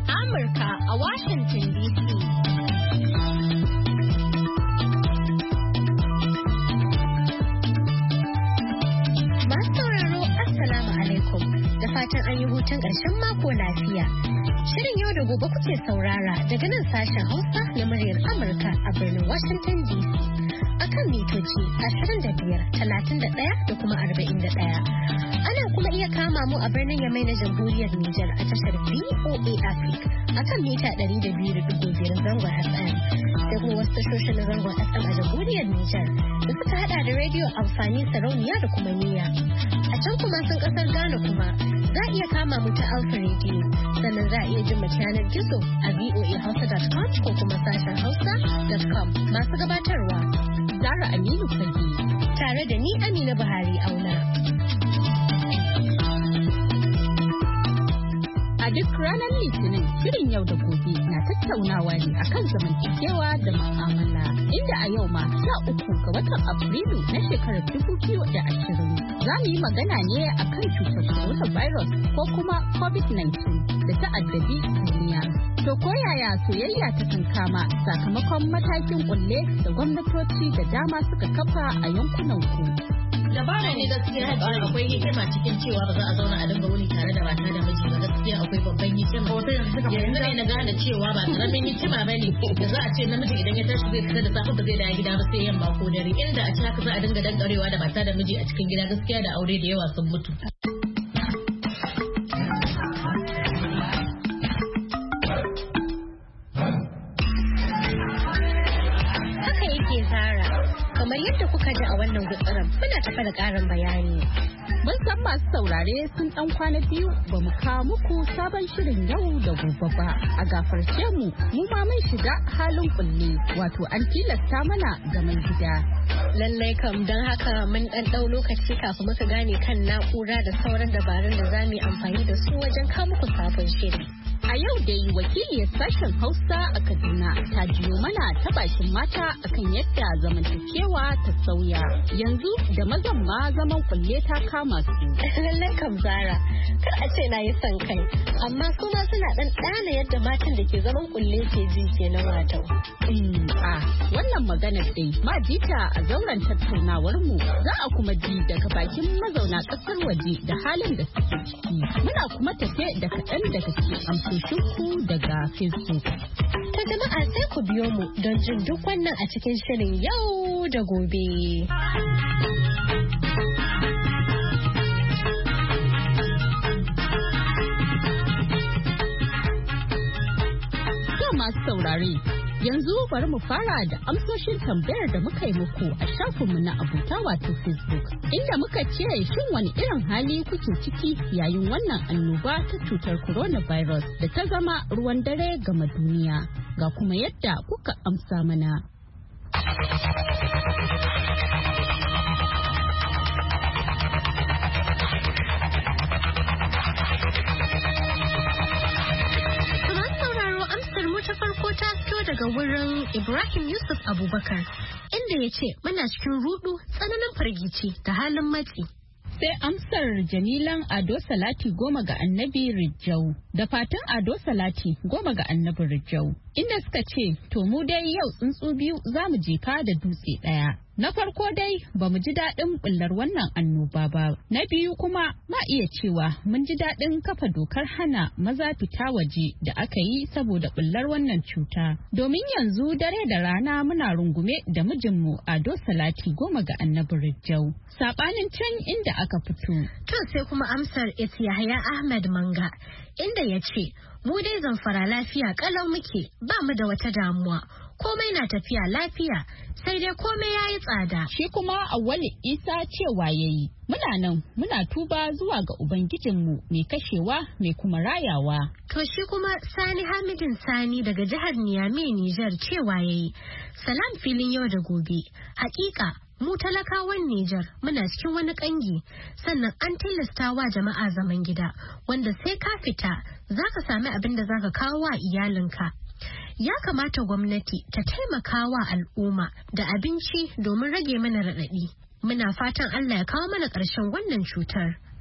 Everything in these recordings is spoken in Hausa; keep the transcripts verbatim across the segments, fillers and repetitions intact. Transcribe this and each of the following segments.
Amurka a Washington D C. Masu sauraro Assalamu alaikum da fatan an yi hutun ƙarshen mako lafiya. Shirin yau da gobe kuke saurara daga nan sashen Hausa na muryar Amurka a birnin Washington D C. Akan mitoci ashirin da biyar, talatin da ɗaya da kuma arba'in da ɗaya. Ana kuma iya kama mu a birnin Yamai na Jamhuriyar Nijar a tashar V O A Africa akan mita ɗari da biyu da ɗigo biyar zangon F M. Sai kuma wasu tashoshin na zangon F M a Jamhuriyar Nijar da suka hada da rediyo amfani sarauniya da kuma niyya. A can kuma sun kasar Ghana kuma za a iya kama mu ta Alpha Radio sannan za a iya jin mu yanar gizo a v o a hausa dot com ko kuma sashen hausa dot com. Masu gabatarwa Zara Aminu Fage tare da ni Amina Buhari Auna. A duk ranar Litinin shirin yau da gobe na tattaunawa ne akan zamantakewa da mu'amala inda a yau ma sha uku ga watan Afrilu na shekarar dubu biyu da ashirin za mu yi magana ne akan cutar coronavirus ko kuma covid nineteen da ta addabi duniya. To ko yaya soyayya ta kankama sakamakon matakin kulle da gwamnatoci da dama suka kafa a yankunan ku? Dabara ne gaskiya akwai hikima cikin cewa ba za a zauna a dinga wuni tare da mata da miji ba, gaskiya akwai babban hikima. Yanzu ne na gane cewa ba karamin hikima ba ne da za a ce namiji idan ya tashi zai fita da safe ba zai dawo gida ba sai yamma ko dare, inda a ce haka za a dinga dangarewa da mata da miji a cikin gida, gaskiya da aure da yawa sun mutu. Kamar yadda kuka ji a wannan gutsuran muna tafa da ƙarin bayani. Mun san masu saurare sun ɗan kwana biyu ba mu kawo muku sabon shirin yau da gobe ba. A gafarce mu mu ma mun shiga halin kulle wato an tilasta mana zaman gida. Lallai kam don haka mun ɗan ɗau lokaci kafin muka gane kan na'ura da sauran dabarun da za mu yi amfani da su wajen kawo muku sabon shiri. A yau dai wakiliyar sashen Hausa a Kaduna ta jiyo mana ta bakin mata akan yadda zamantakewa ta sauya. Yanzu da mazan ma zaman kulle ta kama su. Lallai kam Zara, kar a ce na yi son kai, amma su ma suna ɗan ɗana yadda matan da ke zaman kulle ke ji kenan wato. A wannan maganar dai ma jita a zauren tattaunawar mu za a kuma ji daga bakin mazauna ƙasar waje da halin da suke ciki. Muna kuma tafe da kaɗan daga cikin amsoshinku daga Facebook. Ta jama'a sai ku biyo mu don jin duk wannan a cikin shirin yau da gobe. Masu saurare, yanzu bari mu fara da amsoshin tambayar da muka yi muku a shafinmu na abota wato Facebook, inda muka ce shin wani irin hali kuke ciki yayin wannan annoba ta cutar coronavirus da ta zama ruwan dare gama duniya, ga kuma yadda kuka amsa mana. Ta farko ta fito daga wurin Ibrahim Yusuf Abubakar inda ya ce muna cikin rudu, tsananin firgici da halin matsi. Sai amsar Jamilan Ado Salati goma ga Annabi Rijau da fatan Ado Salati goma ga Annabi Rijau inda suka ce to mu dai yau tsuntsu biyu za mu jefa da dutse ɗaya. Na farko dai ba mu ji daɗin bullar wannan annoba ba. Na biyu kuma ma iya cewa mun ji daɗin kafa dokar hana maza fita waje da aka yi saboda bullar wannan cuta. Domin yanzu dare da rana muna rungume da mijinmu Ado Salati goma ga Annabi Rijau. Saɓanin can inda aka fito. To sai kuma amsar Yahaya Ahmed Manga inda ya ce mu dai Zamfara lafiya kalau muke, ba mu da wata damuwa. Komai na tafiya lafiya, sai dai komai ya yi tsada. Shi kuma Awwali Isa cewa ya yi, muna nan muna tuba zuwa ga Ubangijinmu mai kashewa mai kuma rayawa. To shi kuma Sani Hamidin Sani daga jihar Niyame Nijar cewa ya yi, salam filin yau da gobe, hakika mu talakawan Nijar muna cikin wani kangi, sannan an tilasta wa jama'a zaman gida, wanda sai ka fita za ka sami abin da za ka kawo wa iyalinka. Ya kamata gwamnati ta taimaka wa al'umma da abinci domin rage mana raɗaɗi. Muna fatan Allah ya kawo mana ƙarshen wannan cutar.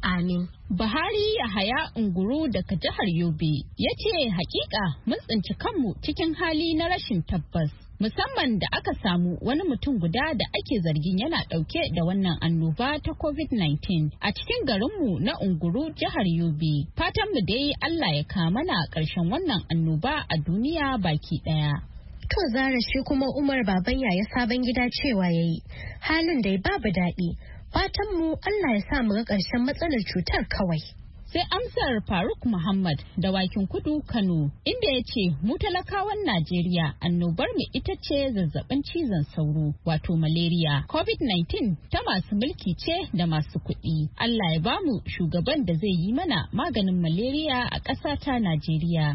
Amin. Buhari Yahaya Unguru daga jihar Yobe ya ce hakika mun tsinci kanmu cikin hali na rashin tabbas. Musamman da aka samu wani mutum guda da ake zargin yana ɗauke da wannan annoba ta covid nineteen a cikin garinmu na Unguru jihar Yobe. Fatanmu dai Allah ya kama na ƙarshen wannan annoba a duniya baki ɗaya. To Zara shi kuma Umar baban yaya sabon gida cewa yayi halin da ya babu daɗi. Fatanmu Allah ya sa mu ga ƙarshen matsalar cutar kawai. Sai amsar Faruk Muhammad da Wakin Kudu Kano inda ya ce mu talakawan Najeriya annobar mu ita ce zazzabin cizon sauro wato malaria. covid nineteen ta masu mulki ce da masu kuɗi. Allah ya bamu shugaban da zai yi mana maganin malaria a ƙasa ta Najeriya.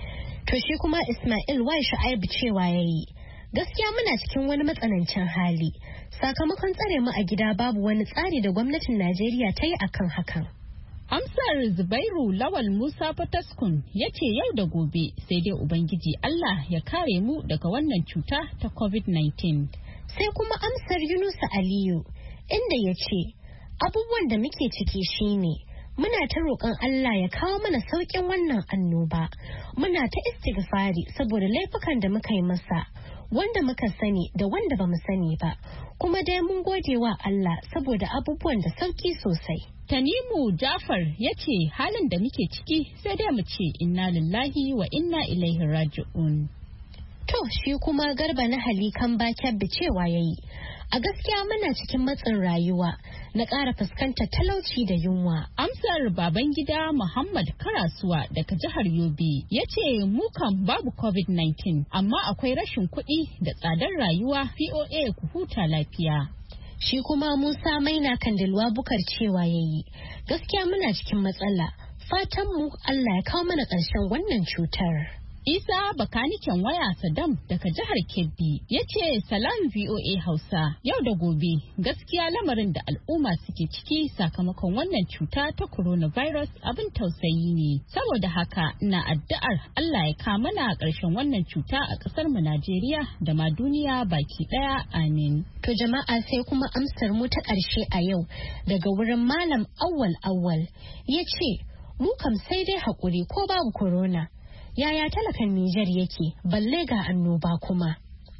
To shi kuma Ismail Wai Shu'aibu cewa yayi gaskiya muna cikin wani matsanancin hali sakamakon tsare mu a gida babu wani tsari da gwamnatin Najeriya ta yi akan hakan. Amsar Zubairu Lawal Musa Fataskun ya ce yau da gobe sai dai Ubangiji Allah ya kare mu daga wannan cuta ta covid nineteen. Sai kuma amsar Yunusa Aliyu inda ya ce abubuwan da muke ciki shine muna ta roƙon Allah ya kawo mana sauƙin wannan annoba. Muna ta istighfari saboda laifukan da muka yi masa wanda muka sani da wanda bamu sani ba. Kuma dai mun gode wa Allah saboda abubuwan da sauƙi sosai. Tanimu Jafar ya ce halin da muke ciki sai dai mu ce inna lillahi wa inna ilaihi raji'un. To shi kuma Garba na Halikan Bakebbi cewa yayi a gaskiya muna cikin matsin rayuwa na ƙara fuskantar talauci da yunwa. Amsar Babangida Muhammad Karasuwa daga jihar Yobe ya ce mu kan babu covid nineteen amma akwai rashin kuɗi da tsadar rayuwa P O A ku huta lafiya. Shi kuma Musa Maina Kandilwa Bukar cewa yayi gaskiya muna cikin matsala fatan mu Allah ya kawo mana ƙarshen wannan cutar. Isa bakaniken waya Saddam daga jihar Kebbi ya ce salam V O A Hausa yau da gobe gaskiya lamarin da al'umma suke ciki sakamakon wannan cuta ta coronavirus abin tausayi ne. Saboda haka ina addu'ar Allah ya kawo mana ƙarshen wannan cuta a ƙasar mu Najeriya da ma duniya baki ɗaya amin. To jama'a sai kuma amsar mu ta ƙarshe a yau daga wurin Malam Awwal Awwal ya ce mu kam sai dai haƙuri ko babu corona. Yaya talakan Nijar yake balle ga annoba kuma.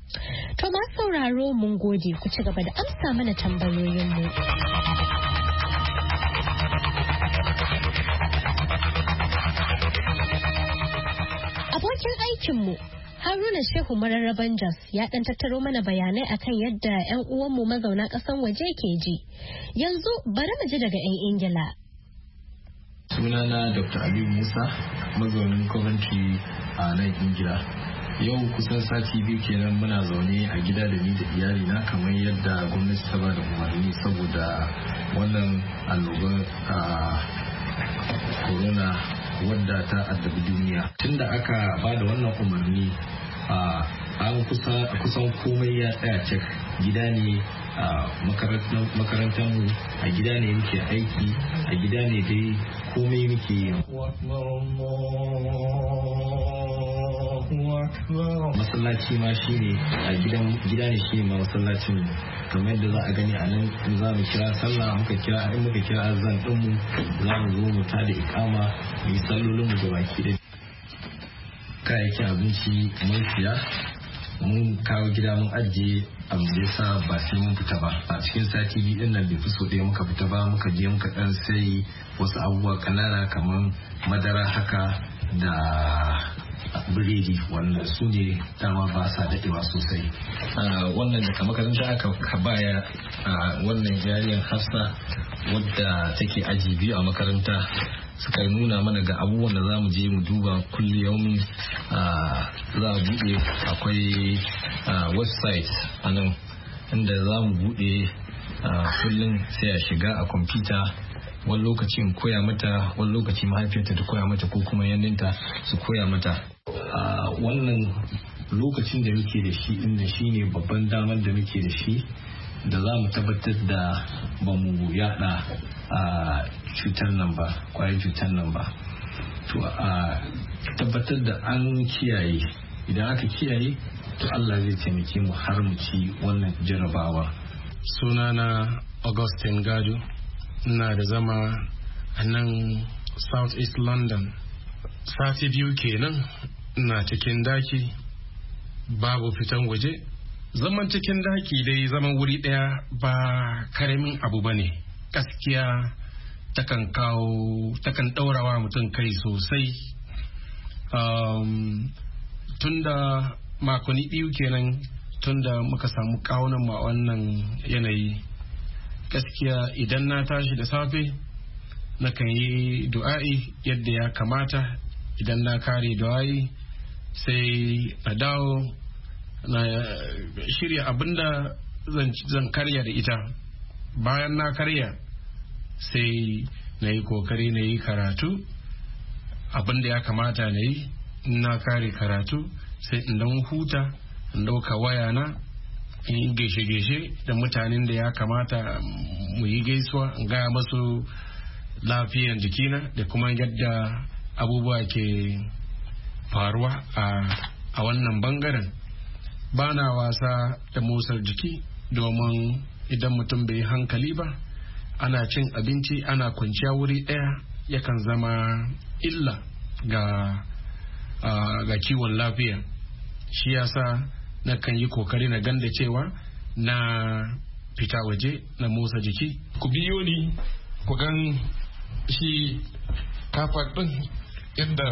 To ma sauraro mun gode ku ci gaba da amsa mana tambayoyinmu. Abokin aikinmu Haruna Shehu Mararraban Jos ya ɗan tattaro mana bayanai akan yadda 'yan uwanmu mazauna ƙasan waje ke ji. Yanzu bari mu ji daga 'yan Ingila. Sunana Doctor Aliyu Musa, mazaunin Coventry a nan Ingila. Yau kusan sati biyu kenan muna zaune a gida da ni da iyalina kamar yadda gwamnati ta ba da umarni saboda wannan annobar corona wadda ta addabi duniya. Tunda aka ba da wannan umarni an kusan komai ya tsaya cik. Gida ne a makarantar mu, a gida ne muke aiki, a gida ne dai komai muke yi. Masallaci ma shi ne a gida ne shi ne ma masallacin mu, kamar yadda za a gani a nan za mu kira sallah muka kira in muka kira azan din mu za mu zo mu tada ikama mu yi sallolin mu gabaki da kayayyakin abinci mun siya mun kawo gida mun ajiye abu da yasa ba sai mun fita ba. A cikin sati biyu din nan bai fi so ɗaya muka fita ba, muka je muka dan sai wasu abubuwa kanana kamar madara haka da biredi wanda su ne dama ba sa daɗewa sosai. Wannan daga makaranta aka baya wannan jariyar Hafsa wadda take aji biyu a makaranta suka nuna mana ga abubuwan da za mu je mu duba kullum. Za a buɗe akwai website a nan inda za mu buɗe kullum sai a shiga a kwamfuta, wani lokaci in koya mata, wani lokaci mahaifiyarta ta koya mata ko kuma yanninta su koya mata. Wannan lokacin da muke da shi inda shi ne babban damar da muke da shi da za mu tabbatar da ba mu yada a cutar nan ba, kwayar cutar nan ba. To a tabbatar da an kiyaye, idan aka kiyaye to Allah zai taimake mu har mu ci wannan jarabawa. Sunana Augustine Gado, ina da zama a nan South East London. Sati biyu kenan ina cikin daki babu fitan waje. Zaman cikin daki dai zaman wuri daya ba karamin abu bane. Gaskiya takan kawo takan daurawa mutum kai sosai. Um, tunda makonni biyu kenan tunda muka samu kawunan ma wannan yanayi, gaskiya idan na tashi da safe nakan yi du'a'i yadda ya kamata. Idan na kare du'a'i sai na dawo na shirya abinda zan, zan karya da ita. Bayan na karya sai na yi kokari na yi karatu abinda ya kamata na yi. Na kare karatu sai in dan huta, in dauka wayana, in yi gaishe-gaishe da mutanen da ya kamata mu yi gaisuwa, in gaya masu lafiyan jikina da kuma yadda abubuwa ke faruwa a, a wannan bangaren. Ba na wasa da motsar jiki, domin idan mutum bai hankali ba, ana cin abinci ana kwanciya wuri ɗaya yakan zama illa ga uh, ga kiwon lafiya. Shi yasa na kan yi kokari na ganda cewa na fita waje na motsa jiki. Ku biyo ni ku gan shi kafa ɗin yadda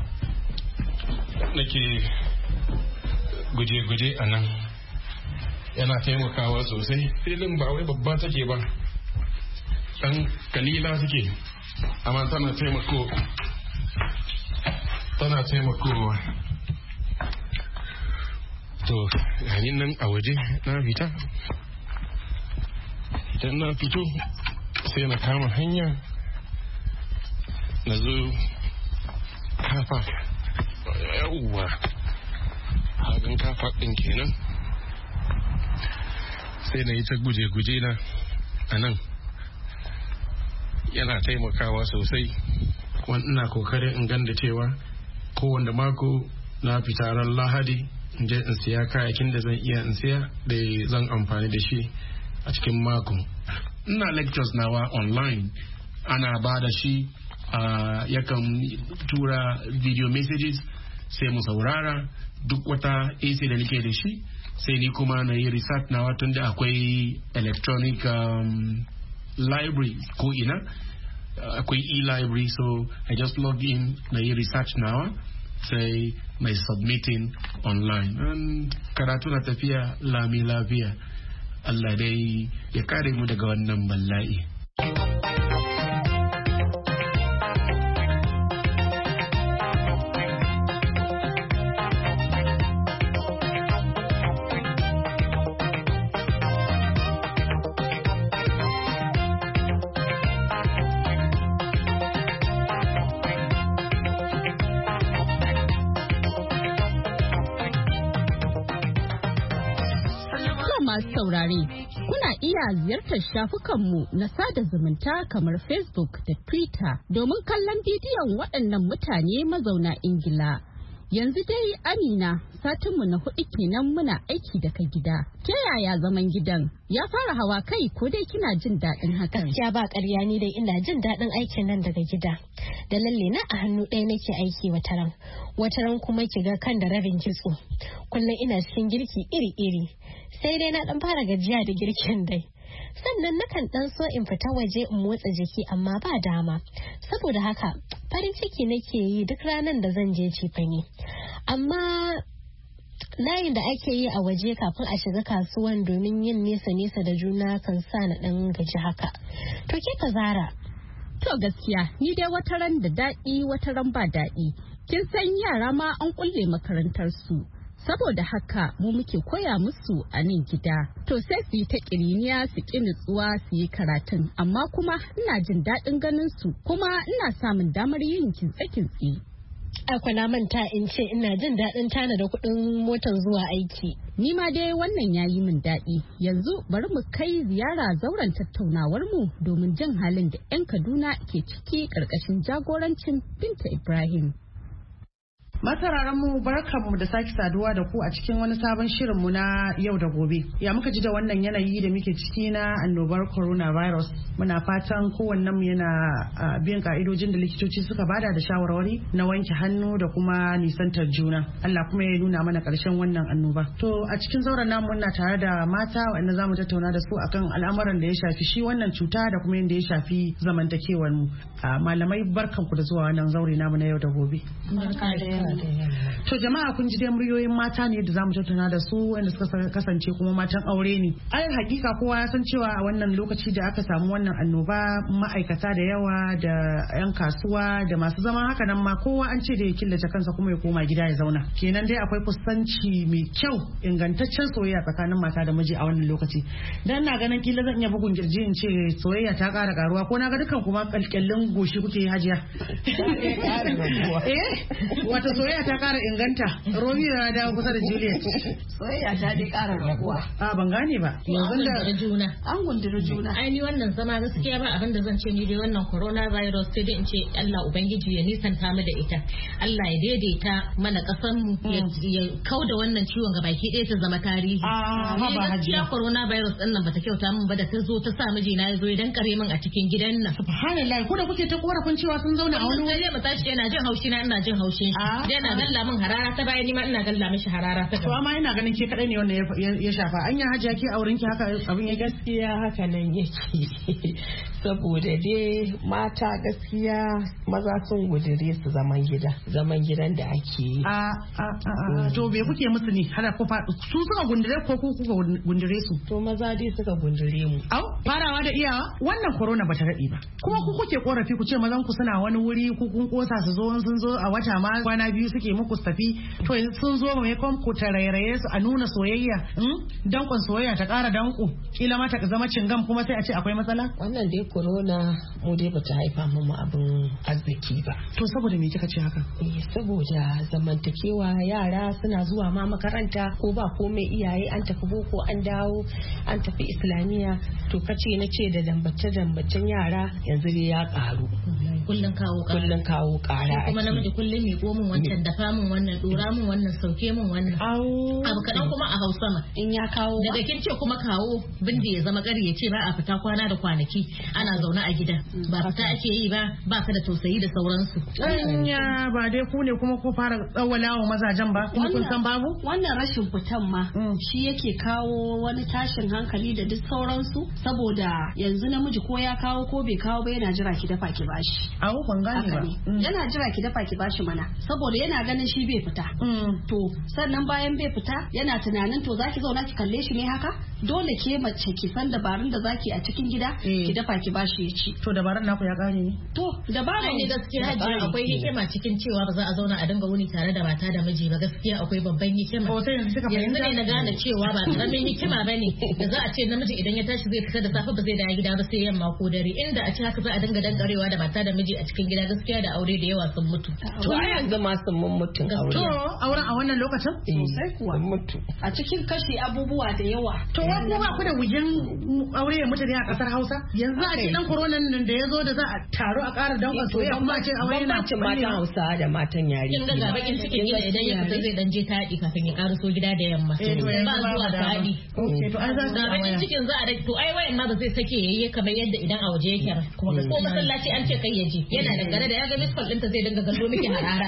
nake guje-guje a nan, yana taimakawa sosai. Filin ba wai babba take ba, ɗan kalila take, amma tana taimako tana taimakowa. To yayin nan a waje na fita, idan na fito sai na kama hanya na zo kafa. Yawwa, hagan kafa ɗin kenan. Sai na yi ta guje-guje na a nan, yana taimakawa sosai. Wani ina kokarin in ganda cewa kowanne mako na fita ran Lahadi in je in siya kayakin da zan iya in siya da zan amfani da shi a cikin mako. Ina lectures nawa online, ana ba da shi, uh, yakan tura video messages sai mu saurara duk wata essay da nake da shi, sai ni kuma na yi research nawa tunda akwai electronic um, library ko ina, uh, akwai e-library, so I just log in na yi research nawa sai mai submitting online. And karatu na tafiya lami lafiya. Allah dai ya kare mu daga wannan bala'i. saurare, kuna iya ziyartar shafukanmu na sada zumunta kamar Facebook da Twitter domin kallon bidiyon waɗannan mutane mazauna Ingila. Yanzu dai Amina, satinmu na hudu kenan muna aiki daga gida. Ke yaya zaman gidan? Ya fara hawa kai ko dai kina jin daɗin hakan? Gaskiya ba ƙarya, ni dai ina jin daɗin aikin nan daga gida. Da lalle na a hannu ɗaya nake aiki wataran. Wataran kuma ki ga kan da rabin kitso. Kullum ina cikin girki iri-iri. Sai dai na ɗan fara gajiya da girkin dai. Sannan nakan ɗan so in fita waje in motsa jiki amma ba dama. Saboda haka farin ciki nake yi duk ranar da zan je cefane. Amma layin da ake yi a waje kafin a shiga kasuwan domin yin nesa-nesa da juna kan sa na ɗan gaji haka. To ke ka Zara? To gaskiya ni dai wataran da daɗi wataran ba daɗi. Kin san yara ma an kulle makarantar su. Saboda haka mu muke koya musu a nan gida. To sai su yi ta ƙiriniya su ƙi nutsuwa su yi karatun, amma kuma ina jin daɗin ganin su kuma ina samun damar yin kintse-kintse. Akwai na manta in ce ina jin daɗin tana da kuɗin motar zuwa aiki. Ni ma dai wannan ya yi min daɗi. Yanzu bari mu kai ziyara zauren tattaunawar mu domin jin halin da 'yan Kaduna ke ciki ƙarƙashin jagorancin Binta Ibrahim. Masararan mu barkanmu da sake saduwa da ku a cikin wani sabon shirin mu na yau da gobe. Ya muka ji da wannan yanayi da muke ciki na annobar coronavirus. Muna fatan kowannen mu yana bin ka'idojin da likitoci suka bada da shawarwari na wanke hannu da kuma nisantar juna. Allah kuma ya nuna mana karshen wannan annoba. To a cikin zauren namu muna tare da mata wanda zamu tattauna da su akan al'amuran da ya shafi shi wannan cuta da kuma yadda ya shafi zamantakewar mu. Malamai barkanku da zuwa wannan zaure namu na yau da gobe. To jama'a kun ji dai muryoyin mata ne da zamu tattauna da su wanda suka kasance kuma matan aure ne. Ai hakika kowa ya san cewa a wannan lokaci da aka samu wannan annoba ma'aikata da yawa da 'yan kasuwa da masu zama haka nan ma kowa an ce da ya killace kansa kuma ya koma gida ya zauna. Kenan dai akwai kusanci mai kyau ingantaccen soyayya tsakanin mata da miji a wannan lokaci. Dan na ganin kila zan iya bugun kirji in ce soyayya ta ƙara karuwa ko na ga dukan kuma kalkallin goshi kuke hajiya. Eh wata soyayya ta kara inganta. Romeo ya dawo kusa da Juliet. Soyayya ta dai kara raguwa. A ban gane ba. Yanzu da juna. An gundura juna. Ai ni wannan zama gaskiya ba abin da zan ce ni dai wannan coronavirus sai dai in ce Allah ubangiji ya nisanta mu da ita. Allah ya daidaita mana kasan mu ya kauda wannan ciwon gabaki ɗaya ta zama tarihi. A ba hajiya coronavirus din nan bata kyauta min ba da ta zo ta sa mijina ya zo ya dan kare min a cikin gidan nan. Subhanallah ko da kuke ta korafin cewa sun zauna a wani wuri. Sai mu tashi yana jin haushi na ina jin haushin shi. Yana galla min harara ta bayan ni ma ina galla mishi harara ta gaba. To amma ina ganin ke kadai ne wanda ya shafa. Anya hajiya ke auren ki haka abin ya gaskiya haka nan yake. Saboda dai mata gaskiya maza sun gudure su zaman gida. Zaman gidan da ake yi. A a a to me kuke musu ne? Hada ko fa su suka gundure ko ku kuka gundure su? To maza dai suka gundure mu. Au farawa da iyawa wannan corona bata daɗe ba. Kuma ku kuke korafi ku ce mazan ku suna wani wuri ku kun kosa su zo sun zo a wata ma kwana biyu suke muku tafi to sun zo mai kon ku tarairaye su a nuna soyayya dankon soyayya ta ƙara danko kila ma ta zama cingam kuma sai a ce akwai matsala. Wannan dai corona mu dai bata haifa mu abin arziki ba. To saboda me kika ce haka? Eh saboda zamantakewa yara suna zuwa ma makaranta ko ba komai iyaye an tafi boko an dawo an tafi islamiya to kace na ce da dambace dambacen yara yanzu dai ya karu. Kullun kawo ƙara. Kullun kawo ƙara. Kuma namiji kullum mai ko min wancan dafa min wannan dora min wannan sauke min wannan. Abu kaɗan kuma a Hausa ma. In ya kawo. Daga kin ce kuma kawo bindi ya zama ƙari ya ce ba a fita kwana da kwanaki ana zaune a gida. Ba fita ake yi ba ba ka da tausayi da sauransu. Anya ba dai ku ne kuma ku fara tsawala wa mazajen ba kuma kun san babu? Wannan rashin fitan ma shi yake kawo wani tashin hankali da duk sauransu saboda yanzu namiji ko ya kawo ko bai kawo ba yana jira ki dafa ki bashi. Awo ban gane ba. Yana jira ki dafa ki bashi mana saboda yana ganin shi bai fita. To sannan bayan bai fita yana tunanin to zaki zauna ki kalle shi ne haka dole ke mace ki san dabarun da zaki a cikin gida ki dafa ki bashi ya ci. To dabarun naku ya kare ne? To dabarun ne gaskiya hajiya akwai hikima cikin cewa ba za a zauna a dinga wuni tare da mata da miji ba gaskiya akwai babban hikima. Ko sai yanzu yanzu ne na gane cewa ba karamin hikima bane da za a ce namiji idan ya tashi zai fita da safe ba zai dawo gida ba sai yamma ko dare inda a ce haka za a dinga dangarewa da mata da miji a cikin gida gaskiya da aure da yawa sun mutu. To a yanzu ma sun mun mutun aure. To auren a wannan lokacin? Sosai kuwa. Mutu. A cikin kashi abubuwa da yawa. To wa ko ba ku da wujen aure ya mutu ne a kasar Hausa? Yanzu a ce dan corona nan da ya zo da za a taro a ƙara danƙon soyayya kuma a ce aure yana bambancin matan Hausa da matan yare. Kin ga bakin cikin gida idan ya fita zai dan je taɗi kafin ya ƙaraso gida da yamma. Ba zuwa taɗi. To an za su ga bakin cikin za a to ai wayan ma ba zai sake yayi kamar yadda idan a waje yake ko masallaci an ce kai ya je yana dangane da ya ga miskol ɗinta zai dinga gallo miki harara.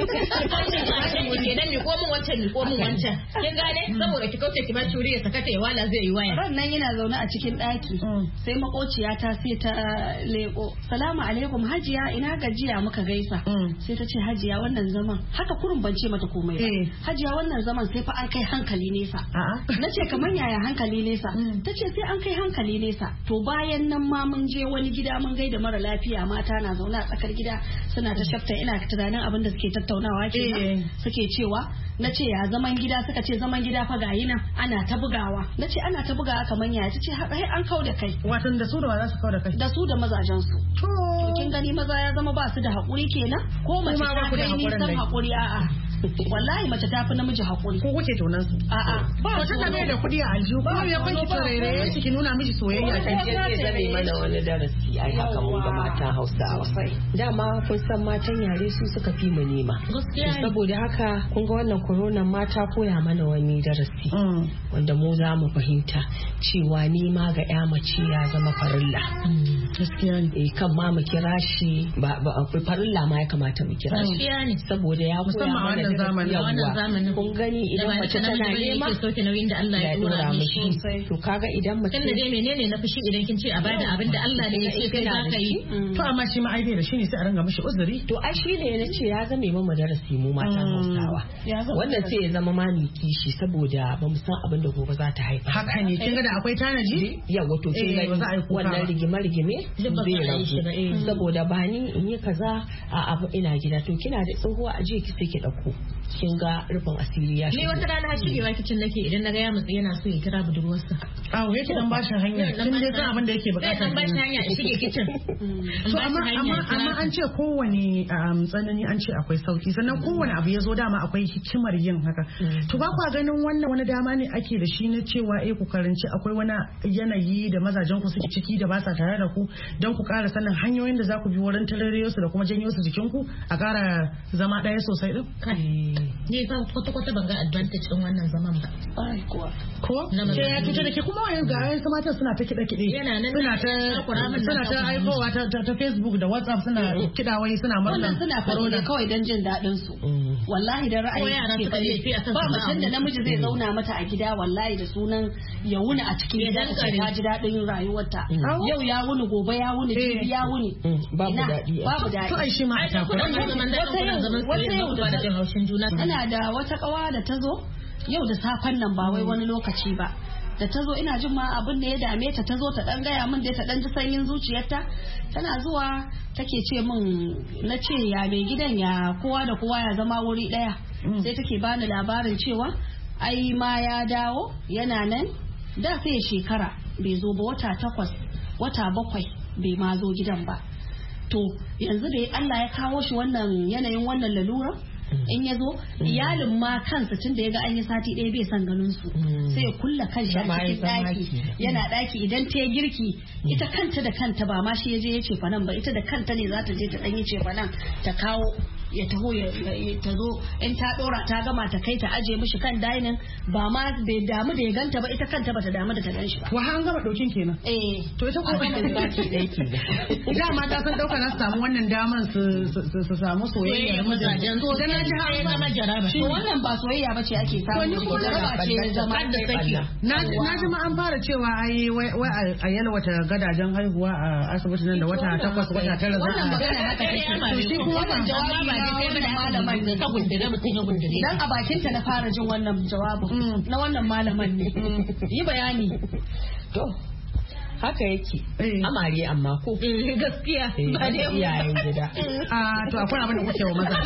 Kenan mi ko mun wancan mi ko mun wancan. Kin gane saboda ki kauce ki ba shi wuri ya sakata ya wala zai yi waya. Ran nan yana zaune a cikin ɗaki sai makociya ta sai ta leko. Salamu alaikum hajiya ina gajiya muka gaisa. Sai ta ce hajiya wannan zaman haka kurun ban ce mata komai ba. Hajiya wannan zaman sai fa an kai hankali nesa. Na ce kamar yaya hankali nesa. Ta ce sai an kai hankali nesa. To bayan nan ma mun je wani gida mun gaida mara lafiya mata na zaune a tsakar gida suna ta shafta ina tunanin abin da suke tattaunawa kenan suke cewa na ce ya zaman gida suka ce zaman gida fa gayi nan ana ta bugawa na ce ana ta bugawa kamar yaya ta ce haka an kau da kai watan da su da za su kau da kai da su da mazajen su to kin gani maza ya zama ba su da haƙuri kenan ko mace ta kai nisan haƙuri a'a wallahi mace ta fi namiji hakuri. Ko kuke tonan su? A'a ba ta mai da kuɗi a aljihu ko ya kwanki tarere ki nuna miji soyayya kin je zame mana wani darasi ai haka mun ga matan Hausawa. Dama kun san matan yare su suka fi mu nema. Saboda haka kun ga wannan corona mata koya mana wani darasi wanda mu za mu fahimta cewa nema ga ya mace ya zama farilla. Gaskiya ne. Eh kan ma mu kira shi ba farilla ma ya kamata mu kira shi. Saboda ya koya mana wannan zamanin wannan zamanin kun gani idan mace tana nema ke soke nauyin da Allah ya dora mishi. To kaga idan mace tunda dai menene na fushi idan kin ce a bada abin da Allah ne ya ce kai za ka yi. To amma shi ma ai bai da shi ne sai a ranga mishi uzuri. To ai shi ne na ce ya zame mu darasi mu matan Hausawa. Wannan sai ya zama ma ni kishi saboda ba mu san abin da gobe za ta haifa. Haka ne kin ga da akwai tanaji? Yawa to kin ga wannan rigima rigime zai rabu. Saboda ba ni in yi kaza a abu ina gida to kina da tsohuwa a je ki sai ki dauko. Kin ga rufin asiri ya shi. Ni wata rana har shigewa kicin nake idan na ga ya mutsi yana so ya kira budurwarsa. Awo yake dan bashin hanya. Kin dai san abin da yake bukata. Dan bashin hanya ya shige kicin. To amma amma amma an ce kowane tsanani an ce akwai sauki sannan kowane abu ya zo dama akwai hikimar yin haka. To ba kwa ganin wannan wani dama ne ake da shi na cewa eh ku karanci akwai wani yanayi da mazajen ku suke ciki da ba sa tare da ku don ku ƙara sanin hanyoyin da za ku bi wurin tarare su da kuma janyo su jikin ku a ƙara zama ɗaya sosai din. Ni fa kwata kwata ban ga advantage din wannan zaman ba. Ko? Ke ya tuce da ke kuma wayan ga wayan matan suna ta kiɗa kiɗe. Yana nan suna ta suna ta aikowa ta Facebook da WhatsApp suna kiɗa wai suna murna. Wannan suna corona kawai don jin daɗin su. Wallahi da ra'ayi ke ba mutum da namiji zai zauna mata a gida wallahi da sunan ya wuni a cikin gidan ta ji daɗin rayuwarta. Yau ya wuni gobe ya wuni jibi ya wuni. Babu daɗi. Babu daɗi. To ai shi ma ta kuma wata yau da jin haushin juna. Ana da wata kawa da ta zo yau da safen nan ba wai wani lokaci ba. Da ta zo ina jin ma abin da ya dame ta ta zo ta dan gaya min dai ta dan ji sanyin zuciyarta tana zuwa take ce min na ce ya mai gidan ya kowa da kowa ya zama wuri daya sai take bani labarin cewa ai ma ya dawo yana nan da sai shekara bai zo ba wata takwas wata bakwai bai ma zo gidan ba to yanzu da Allah ya kawo shi wannan yanayin wannan lalura in ya zo iyalin ma kansa tun da ya ga an yi sati ɗaya bai son ganin su sai ya kulla kanshi a cikin ɗaki yana ɗaki idan ta yi girki ita kanta da kanta ba ma shi ya je ya ce fanan ba ita da kanta ne za ta je ta ɗan yi ce fanan ta kawo ya taho ya ta zo in ta ɗora ta gama ta kai ta aje mishi kan dining ba ma bai damu da ya ganta ba ita kanta bata damu da ta gan shi ba. Wa an gama ɗaukin kenan. Eh. To ita ko ba ta zaki ɗaya ke. Dama ta san ɗauka na samu wannan daman su su samu soyayya da mazajen. To dan ji har zama jaraba. To wannan ba soyayya bace ake samu. To ni jaraba ce zama da saki. Na na ji ma an fara cewa ai wai a yalwata gadajen haihuwa a asibiti nan da wata takwas wata tara za a. Wannan magana haka take. To shi kuma ba jawabi ba sai da malaman ne ta gundure mutum ya gundure. Dan a bakin ta na fara jin wannan jawabin na wannan malaman ne. Yi bayani. To haka yake amare amma ko gaskiya ba da iyayen gida. A to akwai abin da kuke wa maza.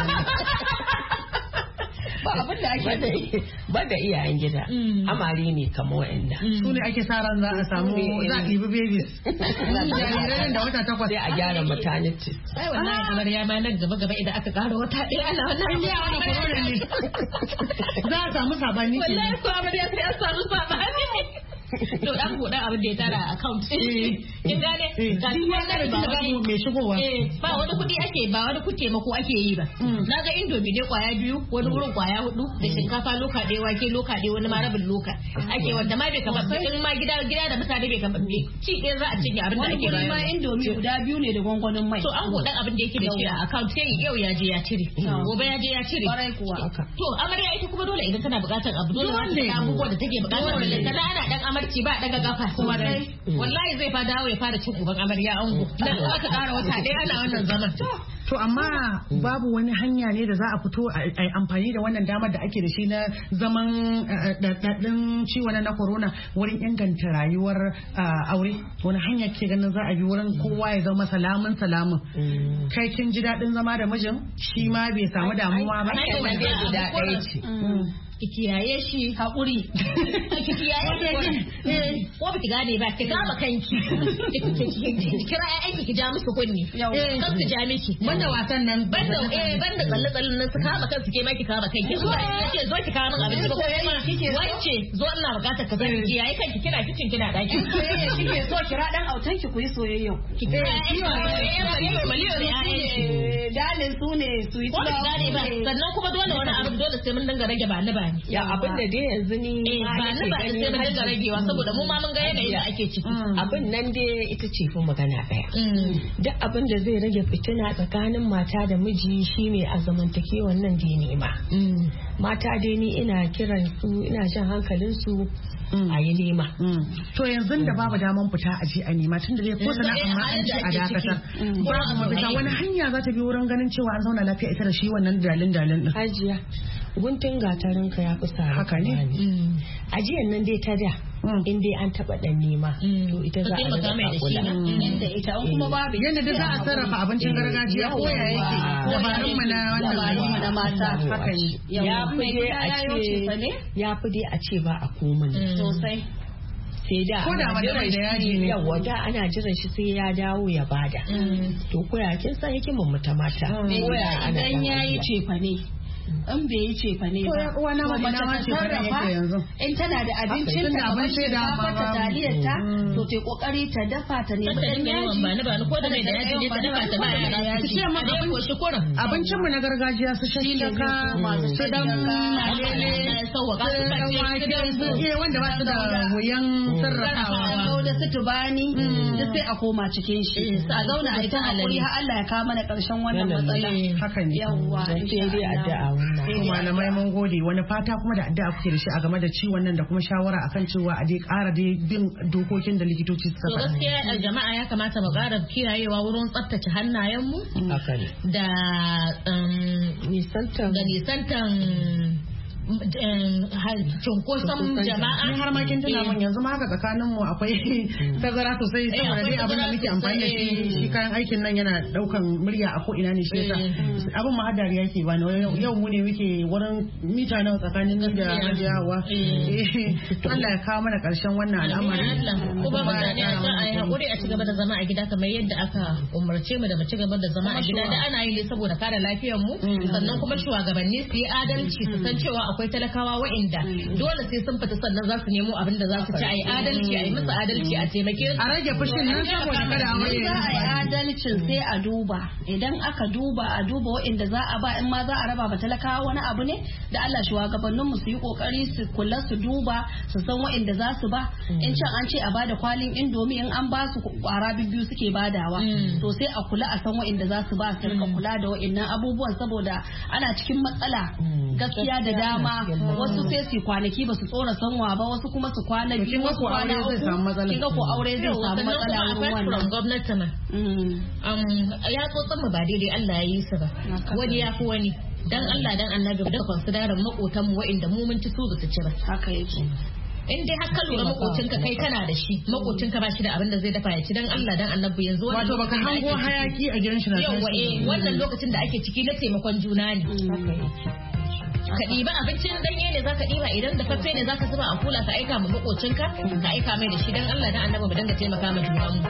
Ba abin da ake ba da iyayen gida amare ne kamar wa'anda su ne ake sa ran za a samu za a ɗibi babies jarirai da wata takwas sai a gyara maternity. Ai wallahi amarya ma nan gaba gaba idan aka ƙara wata ɗaya ana wannan ne ana corona ne za a samu sabani wallahi ko amarya sai a samu sabani to dan buɗe abin da ya tara account kin gane ga wannan ba wani mai shigowa ba wani kuɗi ake ba wani kuɗi taimako ake yi ba naga indomie ne kwaya biyu wani wurin kwaya hudu da shinkafa loka ɗaya wake loka ɗaya wani ma rabin loka ake wanda ma bai kama in ma gida gida da mutane bai kama ci ɗaya za a cinye abin da ake bayarwa wani ma indomie guda biyu ne da gwangwanin mai to an buɗe abin da yake da shi a account sai yau ya je ya cire gobe ya je ya cire to amarya ita kuma dole idan tana buƙatar abu dole wanda abubuwa da take buƙatar da ana dan amarci ba daga gafa kuma dai wallahi zai fa dawo ya fara cin uban amarya ango dan aka ƙara wata ɗaya ana wannan zaman to amma babu wani hanya ne da za a fito a amfani da wannan damar da ake da shi na zaman daɗaɗɗin ciwon na corona wurin inganta rayuwar aure wani hanya ke ganin za a bi wurin kowa ya zama salamun salamun kai kin ji daɗin zama da mijin shi ma bai samu damuwa ba hanyar da ɗaya ce ki kiyaye shi haƙuri ki kiyaye shi ko ba ki gane ba ki kama kanki ki kira ƴaƴanki ki ja musu kunni kan su ja miki banda wasan nan banda eh banda tsalle tsalle nan su kama kansu ke ma ki kama kanki ce zo ki kawo min abinci ba ko kuma wance zo ina bukatar ka zan ki yayi kanki kina kicin kina daki soyayya kike so kira dan autan ki ku yi soyayya ki kira ƴaƴanki maliyo ne ƴaƴanki dalin su ne su yi ba gane ba sannan kuma dole wani abu dole sai mun dinga rage ba ni ba ni ya abin da dai yanzu ni ba ni ba sai mun dinga ragewa saboda mu ma mun ga yanayin da ake ciki abin nan dai ita ce fa magana daya duk abin da zai rage fitina tsakanin mata da miji shine a zamantakewan nan da nema mata dai ni ina kiran su ina jan hankalin su a yi nema. To yanzu da babu daman fita a je a nema tun da dai ko sana'a ma an ce a dakatar. Babu mafita wani hanya za ta bi wurin ganin cewa an zauna lafiya ita da shi wannan dalin dalin din. Hajiya guntun gatarin ka ya fi sa haka ne. Ajiyan nan dai ta da in dai an taba dan nema to ita za a rika kula da ita an kuma babu yanda da za a sarrafa abincin gargajiya ko ya yake dabarun mu na wannan da mata haka ne. Ya fi dai a ce ya fi dai a ce ba a komai sosai sai da ko da jiran da yaji ne yawa da ana jiran shi sai ya dawo ya bada to koya kin san hikimin mu ta mata koya idan yayi cefa ne in bai yi cefa ne ba uwa na mace ta sarrafa in tana da abincin ta kamar shi da mata taliyar ta to ta kokari ta dafa ta ne da yaji ba ni ba ni ko da mai da yaji ne ta dafa ta ba da yaji ce ma abin ko shukurin abincin mu na gargajiya su shashaka masu su dan malele sauwaka su bace wanda ba su da wuyan sarrafawa da su tubani duk sai a koma cikin shi a zauna a ita hakuri har Allah ya kawo mana karshen wannan matsala haka ne yawa sai dai addu'a malamai mun gode wani fata kuma da addu'a kuke da shi a game da ciwon nan da kuma shawara akan cewa a dai ƙara dai bin dokokin da likitoci suka faɗa. Gaskiya jama'a ya kamata mu ƙara kiyayewa wurin tsaftace hannayenmu da nisantan da nisantan cunkoson jama'a. Ni har ma kin tuna mun yanzu ma haka tsakanin mu akwai tazara sosai saboda dai abin da muke amfani da shi shi kayan aikin nan yana daukan murya a ko ina ne shi yasa abin ma hadari yake ba yau mu ne muke wurin mita nawa tsakanin nan da Hajiyawa. Allah ya kawo mana karshen wannan al'amari. Kuma mutane a sa a yi hakuri a ci gaba da zama a gida kamar yadda aka umarce mu da mu ci gaba da zama a gida da ana yi ne saboda kare lafiyar mu sannan kuma shugabanni su yi adalci su san cewa akwai talakawa wa'inda dole sai sun fita sannan za su nemo abin da za su ci a yi adalci a yi musu adalci a taimake su a rage fushin nan saboda kada a wani za a yi adalcin sai a duba idan aka duba a duba wa'inda za a ba in ma za a raba ba talakawa wani abu ne da Allah shugabanninmu su yi kokari su kula su duba su san wa'inda za su ba in can an ce a bada kwalin indomi in an ba su kwara biyu suke badawa to sai a kula a san wa'inda za su ba su rika kula da wa'innan abubuwan saboda ana cikin matsala gaskiya da dama wasu sai su kwanaki ba su tsora sanwa ba wasu kuma su kwana biyu wasu kwana uku kin ga ko aure zai samu matsala wurin wannan gwamnati ma ya tsotsan mu ba daidai Allah ya yi su ba wani ya fi wani dan Allah dan annabi da considerin makotan mu wa'inda mu mun ci su su ci ba haka yake in dai har ka lura makocinka kai kana da shi makocinka ba shi da abin da zai dafa ya ci dan Allah dan annabi yanzu wato baka hango hayaki a gidan shi na yawa eh wannan lokacin da ake ciki na taimakon juna ne ka ɗiba abincin danye ne zaka ɗiba idan da fafe ne zaka zuba a kula ka aika ma makocinka ka aika mai da shi dan Allah dan annabi mu dinga taimaka ma junan mu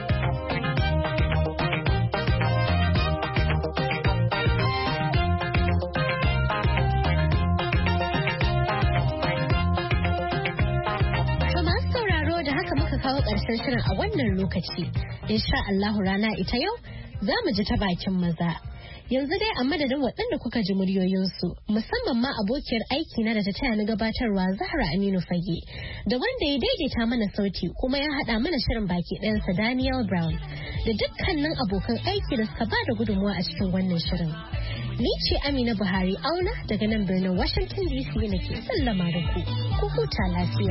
kawo ƙarshen shirin a wannan lokaci insha Allahu rana ita yau za mu ji ta bakin maza yanzu dai a madadin waɗanda kuka ji muryoyinsu musamman ma abokiyar aiki na da ta taya ni gabatarwa Zahra Aminu Fage da wanda ya daidaita mana sauti kuma ya haɗa mana shirin baki ɗayansa Daniel Brown da dukkanin abokan aiki da suka ba da gudunmuwa a cikin wannan shirin ni ce Amina Buhari Auna daga nan birnin Washington D C nake sallama da ku ku huta lafiya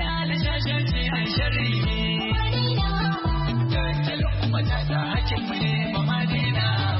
Matasa hakin mu ne ba ma daina